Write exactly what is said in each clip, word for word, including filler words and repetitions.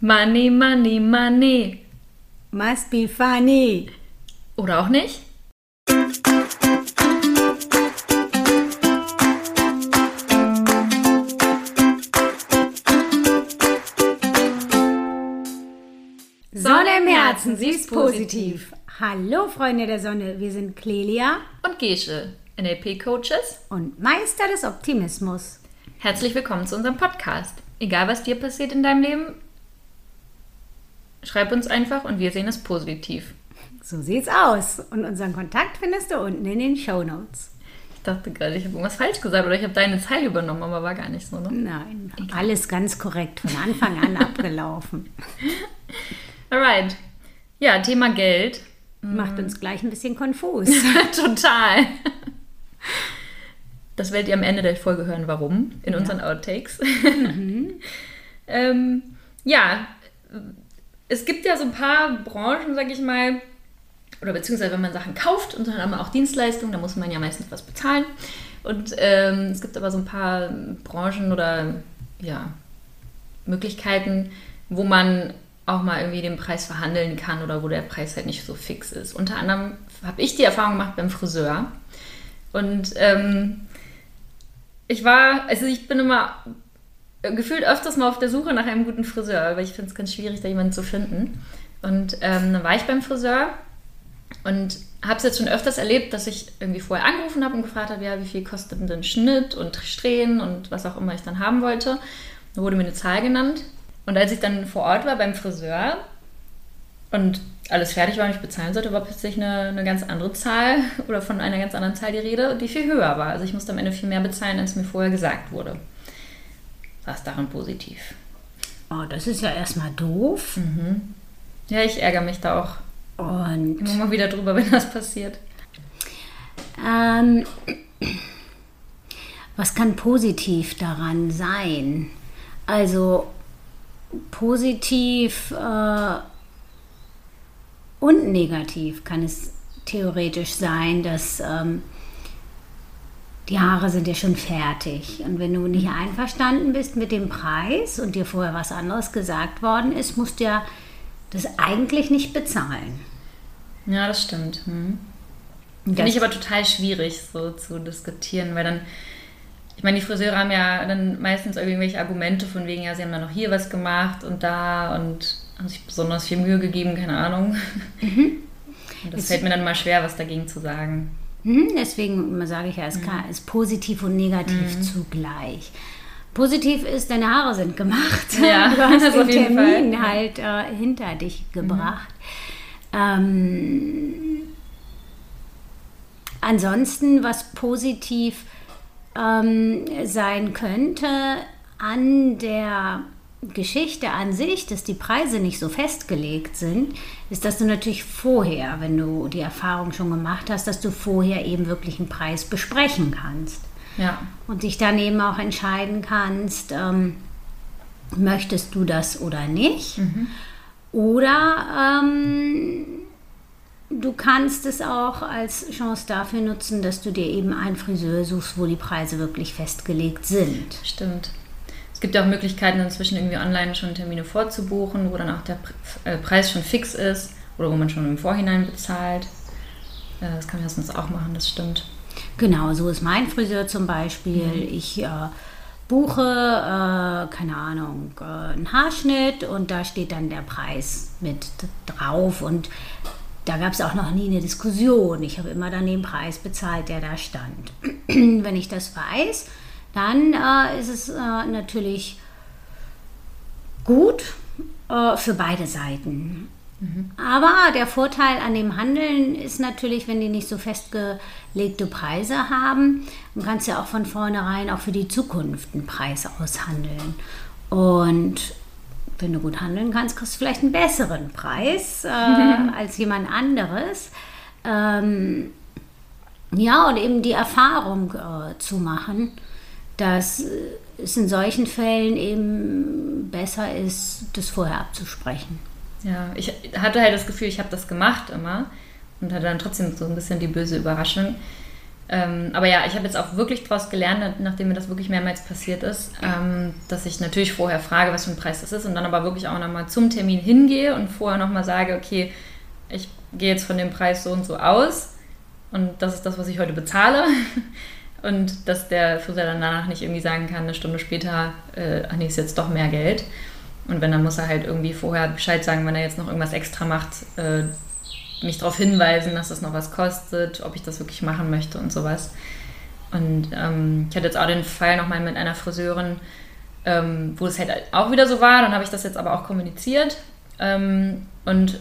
Money, money, money. Must be funny. Oder auch nicht? Sonne im Herzen, sie ist positiv. Hallo Freunde der Sonne, wir sind Clelia Und Gesche, N L P-Coaches. und Meister des Optimismus. Herzlich willkommen zu unserem Podcast. Egal, was dir passiert in deinem Leben, schreib uns einfach und wir sehen es positiv. So sieht's aus. Und unseren Kontakt findest du unten in den Shownotes. Ich dachte gerade, ich habe irgendwas falsch gesagt oder ich habe deine Zeile übernommen, aber war gar nicht so, ne? Nein, alles ganz korrekt, von Anfang an abgelaufen. Alright. Ja, Thema Geld. Macht uns gleich ein bisschen konfus. Total. Das werdet ihr am Ende der Folge hören, warum, in unseren Outtakes. Mhm. ähm, ja, es gibt ja so ein paar Branchen, sag ich mal, oder beziehungsweise wenn man Sachen kauft und dann haben wir auch Dienstleistungen, da muss man ja meistens was bezahlen. Und ähm, es gibt aber so ein paar Branchen oder ja, Möglichkeiten, wo man auch mal irgendwie den Preis verhandeln kann oder wo der Preis halt nicht so fix ist. Unter anderem habe ich die Erfahrung gemacht beim Friseur. Und ähm, ich war, also ich bin immer gefühlt öfters mal auf der Suche nach einem guten Friseur, weil ich finde es ganz schwierig, da jemanden zu finden. Und ähm, dann war ich beim Friseur und habe es jetzt schon öfters erlebt, dass ich irgendwie vorher angerufen habe und gefragt habe, ja, wie viel kostet denn ein Schnitt und Strähnen und was auch immer ich dann haben wollte. Da wurde mir eine Zahl genannt. Und als ich dann vor Ort war beim Friseur und alles fertig war und ich bezahlen sollte, war plötzlich eine, eine ganz andere Zahl oder von einer ganz anderen Zahl die Rede, die viel höher war. Also ich musste am Ende viel mehr bezahlen, als mir vorher gesagt wurde. Was daran positiv? Oh, das ist ja erstmal doof. Mhm. Ja, ich ärgere mich da auch Und immer mal wieder drüber, wenn das passiert. ähm, was kann positiv daran sein? Also positiv äh, und negativ kann es theoretisch sein, dass ähm, die Haare sind ja schon fertig. Und wenn du nicht einverstanden bist mit dem Preis und dir vorher was anderes gesagt worden ist, musst du ja das eigentlich nicht bezahlen. Ja, das stimmt. Hm. Und Finde das- ich aber total schwierig, so zu diskutieren, weil dann, ich meine, die Friseure haben ja dann meistens irgendwelche Argumente von wegen, ja, sie haben dann noch hier was gemacht und da und haben sich besonders viel Mühe gegeben, keine Ahnung. Mhm. Und das Es- fällt mir dann mal schwer, was dagegen zu sagen. Mhm, deswegen sage ich ja, es kann, ist positiv und negativ zugleich. Positiv ist, deine Haare sind gemacht. Ja, du hast das den auf jeden Termin Fall. halt äh, hinter dich gebracht. Ähm, ansonsten, was positiv ähm, sein könnte an der Geschichte an sich, dass die Preise nicht so festgelegt sind, ist, dass du natürlich vorher, wenn du die Erfahrung schon gemacht hast, dass du vorher eben wirklich einen Preis besprechen kannst. Ja, Und dich dann eben auch entscheiden kannst, ähm, möchtest du das oder nicht. Oder ähm, du kannst es auch als Chance dafür nutzen, dass du dir eben einen Friseur suchst, wo die Preise wirklich festgelegt sind. stimmt. Es gibt ja auch Möglichkeiten, inzwischen irgendwie online schon Termine vorzubuchen, wo dann auch der Pre- äh, Preis schon fix ist oder wo man schon im Vorhinein bezahlt. Äh, das kann man sonst auch machen, das stimmt. Genau, so ist mein Friseur zum Beispiel. Ich äh, buche, äh, keine Ahnung, äh, einen Haarschnitt und da steht dann der Preis mit drauf und da gab es auch noch nie eine Diskussion. Ich habe immer dann den Preis bezahlt, der da stand. Wenn ich das weiß, dann äh, ist es äh, natürlich gut äh, für beide Seiten. Aber der Vorteil an dem Handeln ist natürlich, wenn die nicht so festgelegte Preise haben, dann kannst du ja auch von vornherein auch für die Zukunft einen Preis aushandeln. Und wenn du gut handeln kannst, kriegst du vielleicht einen besseren Preis äh, als jemand anderes. Ähm, ja, und eben die Erfahrung äh, zu machen, dass es in solchen Fällen eben besser ist, das vorher abzusprechen. Ja, ich hatte halt das Gefühl, ich habe das gemacht immer und hatte dann trotzdem so ein bisschen die böse Überraschung, Ähm, aber ja, ich habe jetzt auch wirklich daraus gelernt, nachdem mir das wirklich mehrmals passiert ist, ähm, dass ich natürlich vorher frage, was für ein Preis das ist und dann aber wirklich auch nochmal zum Termin hingehe und vorher nochmal sage, okay, ich gehe jetzt von dem Preis so und so aus und das ist das, was ich heute bezahle und dass der Friseur dann danach nicht irgendwie sagen kann, eine Stunde später, äh, ach nee, ist jetzt doch mehr Geld. Und wenn, dann muss er halt irgendwie vorher Bescheid sagen, wenn er jetzt noch irgendwas extra macht, äh, mich darauf hinweisen, dass das noch was kostet, ob ich das wirklich machen möchte und sowas. Und ähm, ich hatte jetzt auch den Fall nochmal mit einer Friseurin, ähm, wo es halt auch wieder so war. Dann habe ich das jetzt aber auch kommuniziert. Ähm, und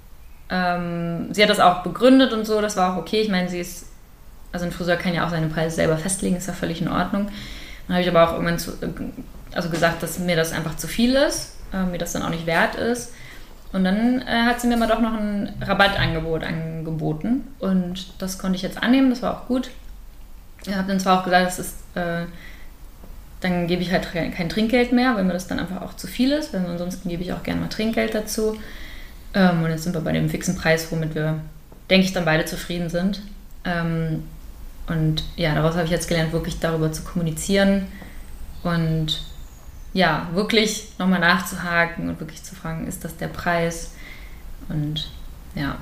ähm, sie hat das auch begründet und so. Das war auch okay. Ich meine, sie ist, also ein Friseur kann ja auch seine Preise selber festlegen, ist ja völlig in Ordnung. Dann habe ich aber auch irgendwann zu, also gesagt, dass mir das einfach zu viel ist, äh, mir das dann auch nicht wert ist. Und dann äh, hat sie mir mal doch noch ein Rabattangebot angeboten und das konnte ich jetzt annehmen, das war auch gut. Ich habe dann zwar auch gesagt, das ist, äh, dann gebe ich halt kein Trinkgeld mehr, weil mir das dann einfach auch zu viel ist, weil ansonsten gebe ich auch gerne mal Trinkgeld dazu. Ähm, und jetzt sind wir bei dem fixen Preis, womit wir, denke ich, dann beide zufrieden sind. Ähm, und ja, daraus habe ich jetzt gelernt, wirklich darüber zu kommunizieren und ja, wirklich nochmal nachzuhaken und wirklich zu fragen, ist das der Preis? Und ja,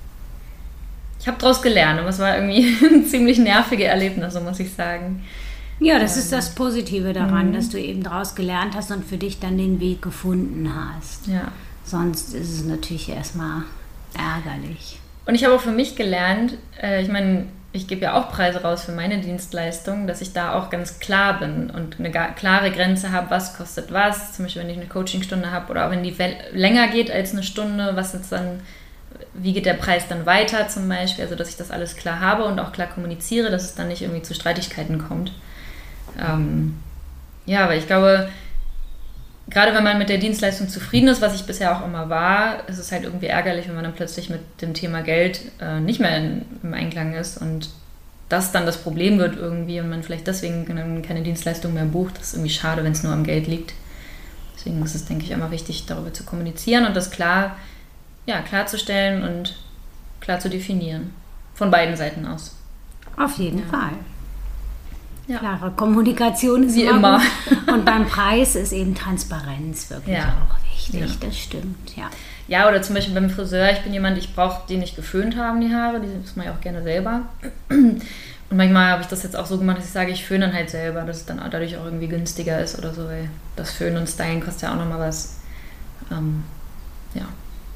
ich habe daraus gelernt, aber es war irgendwie ein ziemlich nervige Erlebnis, so muss ich sagen. Ja, das ähm, ist das Positive daran, mhm. dass du eben daraus gelernt hast und für dich dann den Weg gefunden hast. Ja. Sonst ist es natürlich erstmal ärgerlich. Und ich habe auch für mich gelernt, äh, ich meine, ich gebe ja auch Preise raus für meine Dienstleistung, dass ich da auch ganz klar bin und eine klare Grenze habe, was kostet was. Zum Beispiel, wenn ich eine Coachingstunde habe oder auch wenn die länger geht als eine Stunde, was jetzt dann, wie geht der Preis dann weiter zum Beispiel. Also, dass ich das alles klar habe und auch klar kommuniziere, dass es dann nicht irgendwie zu Streitigkeiten kommt. Ähm, ja, aber ich glaube, gerade wenn man mit der Dienstleistung zufrieden ist, was ich bisher auch immer war, ist es halt irgendwie ärgerlich, wenn man dann plötzlich mit dem Thema Geld äh, nicht mehr in, im Einklang ist und das dann das Problem wird irgendwie und man vielleicht deswegen keine Dienstleistung mehr bucht. Das ist irgendwie schade, wenn es nur am Geld liegt. Deswegen ist es, denke ich, immer wichtig, darüber zu kommunizieren und das klar, ja, klarzustellen und klar zu definieren. Von beiden Seiten aus. Auf jeden ja. Fall. Ja. Klare Kommunikation ist wie immer. Und beim Preis ist eben Transparenz wirklich ja. auch wichtig. Ja. Das stimmt, ja. Ja, oder zum Beispiel beim Friseur. Ich bin jemand, ich brauche die nicht geföhnt haben, die Haare. Die muss man ja auch gerne selber. Und manchmal habe ich das jetzt auch so gemacht, dass ich sage, ich föhne dann halt selber, dass es dann dadurch auch irgendwie günstiger ist oder so, weil das Föhnen und Stylen kostet ja auch nochmal was. Ähm, ja.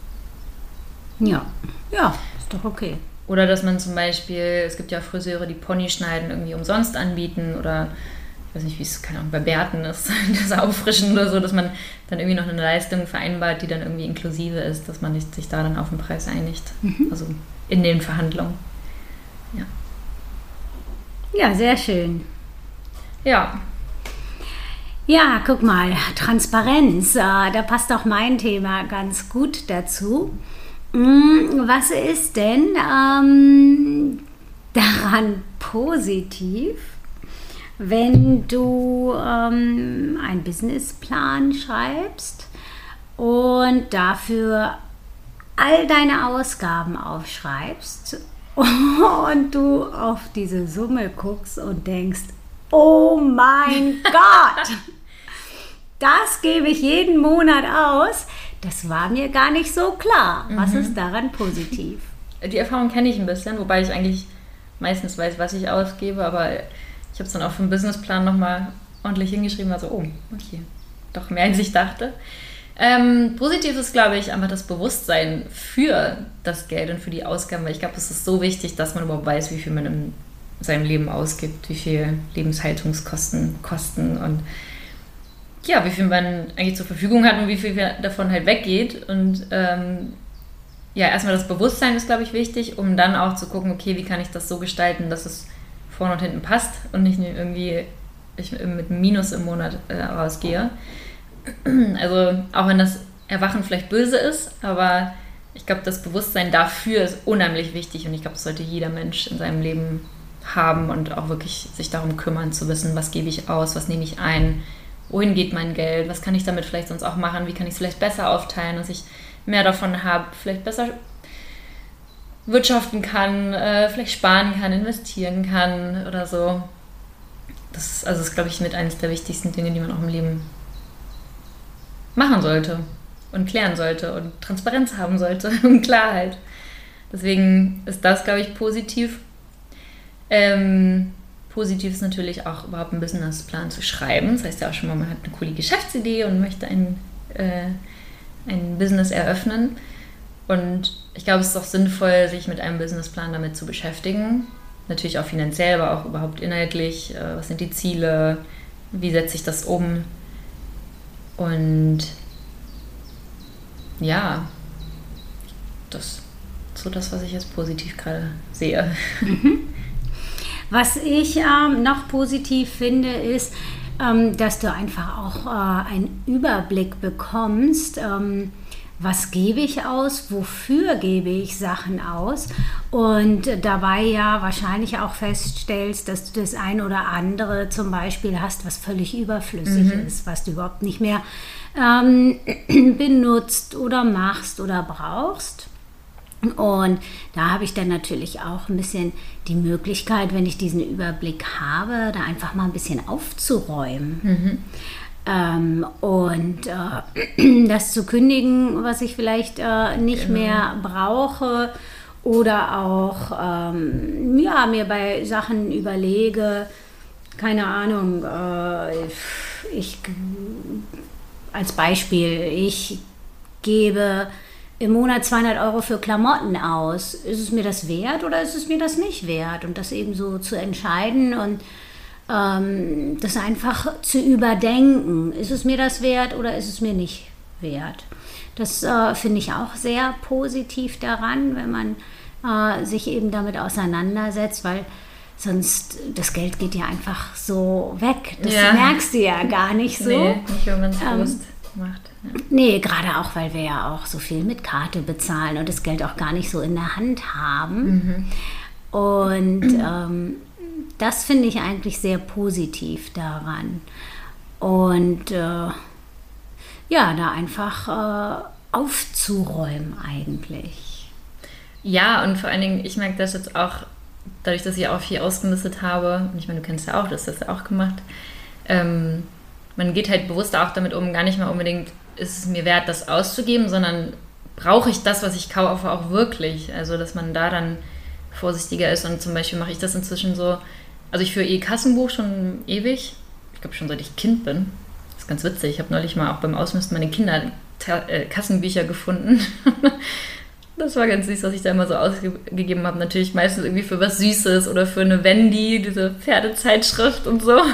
Ja, ja, ist doch okay. Oder dass man zum Beispiel, es gibt ja Friseure, die Ponyschneiden irgendwie umsonst anbieten oder ich weiß nicht, wie es, keine Ahnung, bei Bärten ist, das Auffrischen oder so, dass man dann irgendwie noch eine Leistung vereinbart, die dann irgendwie inklusive ist, dass man nicht, sich da dann auf den Preis einigt. Mhm. Also in den Verhandlungen. Ja. Ja, sehr schön. Ja. Ja, guck mal, Transparenz, da passt auch mein Thema ganz gut dazu. Was ist denn ähm, daran positiv, wenn du ähm, einen Businessplan schreibst und dafür all deine Ausgaben aufschreibst und du auf diese Summe guckst und denkst, oh mein Gott, das gebe ich jeden Monat aus. Das war mir gar nicht so klar. Was mhm. ist daran positiv? Die Erfahrung kenne ich ein bisschen, wobei ich eigentlich meistens weiß, was ich ausgebe, aber ich habe es dann auch für den Businessplan nochmal ordentlich hingeschrieben, also oh, okay, doch mehr als ich dachte. Ähm, positiv ist, glaube ich, einfach das Bewusstsein für das Geld und für die Ausgaben, weil ich glaube, es ist so wichtig, dass man überhaupt weiß, wie viel man in seinem Leben ausgibt, wie viel Lebenshaltungskosten kosten und ja, wie viel man eigentlich zur Verfügung hat und wie viel davon halt weggeht. Und ähm, ja, erstmal das Bewusstsein ist, glaube ich, wichtig, um dann auch zu gucken, okay, wie kann ich das so gestalten, dass es vorne und hinten passt und nicht irgendwie ich mit einem Minus im Monat äh, rausgehe. Also auch wenn das Erwachen vielleicht böse ist, aber ich glaube, das Bewusstsein dafür ist unheimlich wichtig und ich glaube, das sollte jeder Mensch in seinem Leben haben und auch wirklich sich darum kümmern, zu wissen, was gebe ich aus, was nehme ich ein, wohin geht mein Geld, was kann ich damit vielleicht sonst auch machen, wie kann ich es vielleicht besser aufteilen, dass ich mehr davon habe, vielleicht besser wirtschaften kann, äh, vielleicht sparen kann, investieren kann oder so. Das ist, also ist, glaube ich, mit eines der wichtigsten Dinge, die man auch im Leben machen sollte und klären sollte und Transparenz haben sollte und Klarheit. Deswegen ist das, glaube ich, positiv. Ähm, positiv ist natürlich auch überhaupt einen Businessplan zu schreiben. Das heißt ja auch schon mal, man hat eine coole Geschäftsidee und möchte ein, äh, ein Business eröffnen. Und ich glaube, es ist auch sinnvoll, sich mit einem Businessplan damit zu beschäftigen. Natürlich auch finanziell, aber auch überhaupt inhaltlich. Äh, was sind die Ziele? Wie setze ich das um? Und ja, das ist so das, was ich jetzt positiv gerade sehe. Mhm. Was ich ähm, noch positiv finde, ist, ähm, dass du einfach auch äh, einen Überblick bekommst, ähm, was gebe ich aus, wofür gebe ich Sachen aus und dabei ja wahrscheinlich auch feststellst, dass du das ein oder andere zum Beispiel hast, was völlig überflüssig mhm. ist, was du überhaupt nicht mehr ähm, benutzt oder machst oder brauchst. Und da habe ich dann natürlich auch ein bisschen die Möglichkeit, wenn ich diesen Überblick habe, da einfach mal ein bisschen aufzuräumen. Mhm. Ähm, und äh, das zu kündigen, was ich vielleicht äh, nicht genau. mehr brauche oder auch ähm, ja, mir bei Sachen überlege, keine Ahnung, äh, ich als Beispiel, ich gebe im Monat zweihundert Euro für Klamotten aus. Ist es mir das wert oder ist es mir das nicht wert? Und das eben so zu entscheiden und ähm, das einfach zu überdenken. Ist es mir das wert oder ist es mir nicht wert? Das äh, finde ich auch sehr positiv daran, wenn man äh, sich eben damit auseinandersetzt, weil sonst das Geld geht ja einfach so weg. Das ja. merkst du ja gar nicht so. Nee, nicht, wenn man es bewusst ähm, macht. Ja. Nee, gerade auch, weil wir ja auch so viel mit Karte bezahlen und das Geld auch gar nicht so in der Hand haben. Mhm. Und ähm, das finde ich eigentlich sehr positiv daran. Und äh, ja, da einfach äh, aufzuräumen eigentlich. Ja, und vor allen Dingen, ich merke das jetzt auch, dadurch, dass ich auch viel ausgemistet habe, und ich meine, du kennst ja auch, du hast das ja auch gemacht, ähm, man geht halt bewusster auch damit um, gar nicht mal unbedingt, ist es mir wert, das auszugeben, sondern brauche ich das, was ich kaufe, auch wirklich. Also, dass man da dann vorsichtiger ist und zum Beispiel mache ich das inzwischen so, also ich führe eh Kassenbuch schon ewig, ich glaube schon seit ich Kind bin. Das ist ganz witzig, ich habe neulich mal auch beim Ausmisten meine Kinder äh, Kassenbücher gefunden. Das war ganz süß, was ich da immer so ausgegeben habe. Natürlich meistens irgendwie für was Süßes oder für eine Wendy, diese Pferdezeitschrift und so.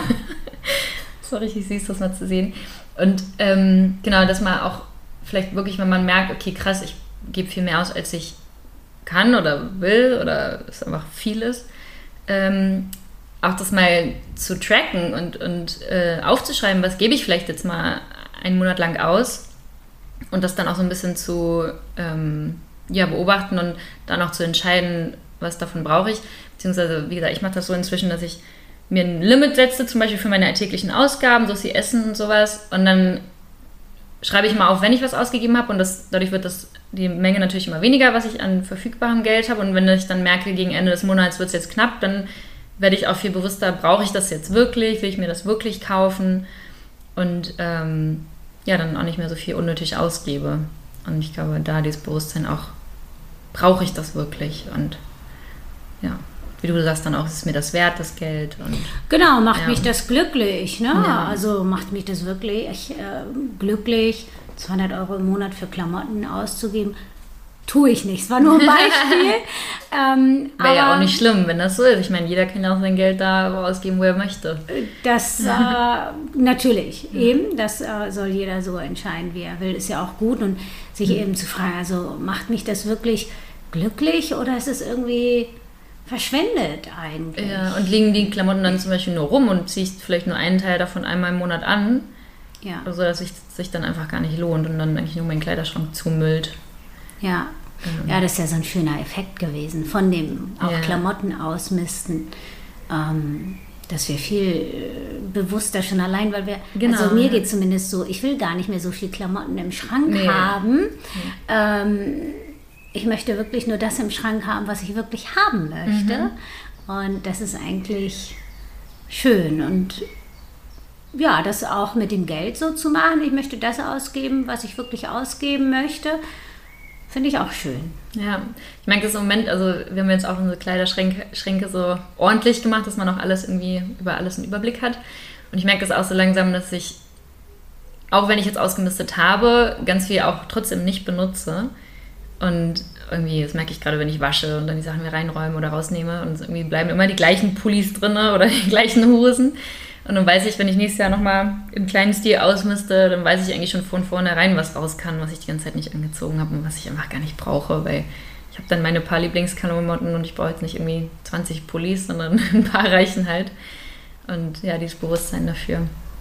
Das war richtig süß, das mal zu sehen. Und ähm, genau, dass man auch vielleicht wirklich, wenn man merkt, okay, krass, ich gebe viel mehr aus, als ich kann oder will oder es einfach viel ist, ähm, auch das mal zu tracken und, und äh, aufzuschreiben, was gebe ich vielleicht jetzt mal einen Monat lang aus und das dann auch so ein bisschen zu ähm, ja, beobachten und dann auch zu entscheiden, was davon brauche ich. Beziehungsweise, wie gesagt, ich mache das so inzwischen, dass ich mir ein Limit setze, zum Beispiel für meine alltäglichen Ausgaben, so wie Essen und sowas. Und dann schreibe ich mal auf, wenn ich was ausgegeben habe. Und das, dadurch wird das die Menge natürlich immer weniger, was ich an verfügbarem Geld habe. Und wenn ich dann merke, gegen Ende des Monats wird es jetzt knapp, dann werde ich auch viel bewusster, brauche ich das jetzt wirklich? Will ich mir das wirklich kaufen? Und ähm, ja, dann auch nicht mehr so viel unnötig ausgebe. Und ich glaube, da dieses Bewusstsein auch, brauche ich das wirklich? Und ja, wie du sagst, dann auch, ist mir das wert, das Geld. Und, genau, macht ja. mich das glücklich. Ne? Ja. Also macht mich das wirklich äh, glücklich, zweihundert Euro im Monat für Klamotten auszugeben. Tue ich nicht. Es war nur ein Beispiel. ähm, Wäre ja auch nicht schlimm, wenn das so ist. Ich meine, jeder kann ja auch sein Geld da ausgeben, wo er möchte. Das, äh, natürlich, ja. eben. Das äh, soll jeder so entscheiden, wie er will. Ist ja auch gut. Und sich mhm. eben zu fragen, also macht mich das wirklich glücklich oder ist es irgendwie verschwendet eigentlich? Ja, und liegen die Klamotten dann zum Beispiel nur rum und ziehst vielleicht nur einen Teil davon einmal im Monat an, ja. so dass es sich dann einfach gar nicht lohnt und dann eigentlich nur mein Kleiderschrank zumüllt. Ja. Ähm. ja, das ist ja so ein schöner Effekt gewesen von dem auch ja. Klamotten ausmisten, ähm, dass wir viel äh, bewusster schon allein, weil wir, genau, also mir ja. geht zumindest so, ich will gar nicht mehr so viel Klamotten im Schrank nee. haben. Nee. Ähm, ich möchte wirklich nur das im Schrank haben, was ich wirklich haben möchte. Mhm. Und das ist eigentlich schön. Und ja, das auch mit dem Geld so zu machen. Ich möchte das ausgeben, was ich wirklich ausgeben möchte. Finde ich auch schön. Ja, ich merke das im Moment, also wir haben jetzt auch unsere Kleiderschränke Schränke so ordentlich gemacht, dass man auch alles irgendwie über alles einen Überblick hat. Und ich merke das auch so langsam, dass ich, auch wenn ich jetzt ausgemistet habe, ganz viel auch trotzdem nicht benutze. Und irgendwie, das merke ich gerade, wenn ich wasche und dann die Sachen wieder reinräume oder rausnehme. Und irgendwie bleiben immer die gleichen Pullis drin oder die gleichen Hosen. Und dann weiß ich, wenn ich nächstes Jahr nochmal im kleinen Stil ausmiste, dann weiß ich eigentlich schon von vornherein, was raus kann, was ich die ganze Zeit nicht angezogen habe und was ich einfach gar nicht brauche, weil ich habe dann meine paar Lieblingsklamotten und ich brauche jetzt nicht irgendwie zwanzig Pullis, sondern ein paar reichen halt. Und ja, dieses Bewusstsein dafür.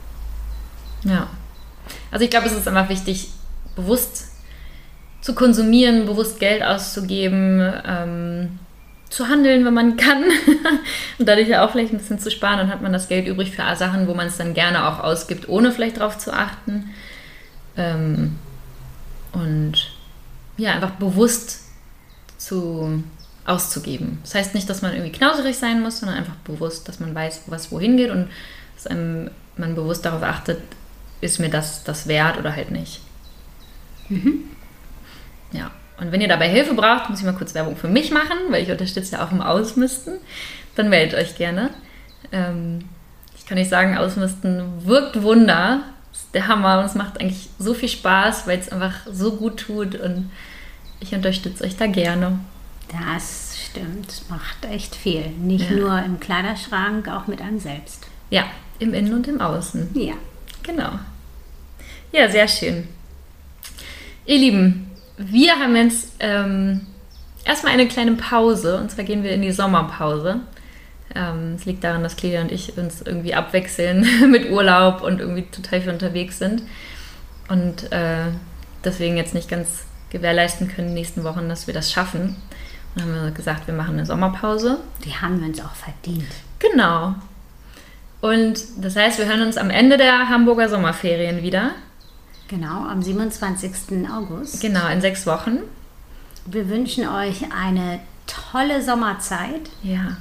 Ja. Also ich glaube, es ist einfach wichtig, bewusst zu konsumieren, bewusst Geld auszugeben, ähm, zu handeln, wenn man kann und dadurch ja auch vielleicht ein bisschen zu sparen, dann hat man das Geld übrig für Sachen, wo man es dann gerne auch ausgibt, ohne vielleicht drauf zu achten. Ähm, und ja, einfach bewusst zu, auszugeben. Das heißt nicht, dass man irgendwie knauserig sein muss, sondern einfach bewusst, dass man weiß, was wohin geht und dass einem, man bewusst darauf achtet, ist mir das, das wert oder halt nicht. Mhm. Ja. Und wenn ihr dabei Hilfe braucht, muss ich mal kurz Werbung für mich machen, weil ich unterstütze ja auch im Ausmisten. Dann meldet euch gerne. Ähm, ich kann euch sagen, Ausmisten wirkt Wunder. Das ist der Hammer und es macht eigentlich so viel Spaß, weil es einfach so gut tut und ich unterstütze euch da gerne. Das stimmt, es macht echt viel. Nicht Ja. nur im Kleiderschrank, auch mit einem selbst. Ja, im Innen und im Außen. Ja. Genau. Ja, sehr schön. Ihr Lieben, wir haben jetzt ähm, erstmal eine kleine Pause und zwar gehen wir in die Sommerpause. Ähm, es liegt daran, dass Clelia und ich uns irgendwie abwechseln mit Urlaub und irgendwie total viel unterwegs sind und äh, deswegen jetzt nicht ganz gewährleisten können in den nächsten Wochen, dass wir das schaffen. Und dann haben wir gesagt, wir machen eine Sommerpause. Die haben wir uns auch verdient. Genau. Und das heißt, wir hören uns am Ende der Hamburger Sommerferien wieder. Genau, am siebenundzwanzigsten August. Genau, in sechs Wochen. Wir wünschen euch eine tolle Sommerzeit. Ja.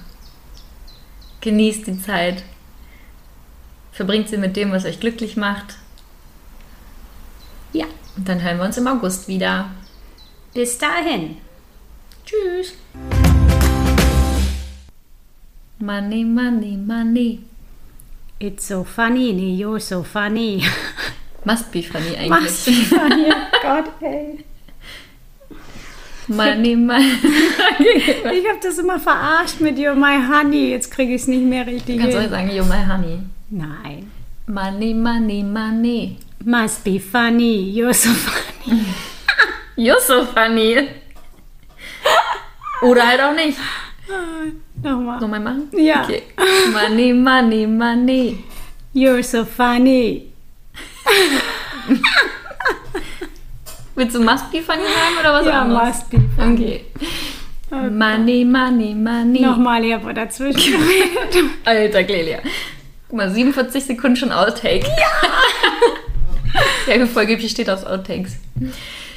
Genießt die Zeit. Verbringt sie mit dem, was euch glücklich macht. Ja. Und dann hören wir uns im August wieder. Bis dahin. Tschüss. Money, money, money. It's so funny, you're so funny. Must be funny eigentlich. Must be funny, oh Gott, ey. Money, money. Ich habe das immer verarscht mit You're my honey. Jetzt kriege ich es nicht mehr richtig Du kannst hin. auch sagen, you're my honey. Nein. Money, money, money. Must be funny, you're so funny. You're so funny. Oder halt auch nicht. Nochmal. Nochmal machen? Ja. Okay. Money, money, money. You're so funny. Willst du must be funny sagen oder was Ja, anderes? must be funny. Okay. Money, money, money. Nochmal, ich habe dazwischen geredet. Alter, Clelia. Guck mal, siebenundvierzig Sekunden schon Outtake. Ja! Ja, wie Folge steht aus Outtakes.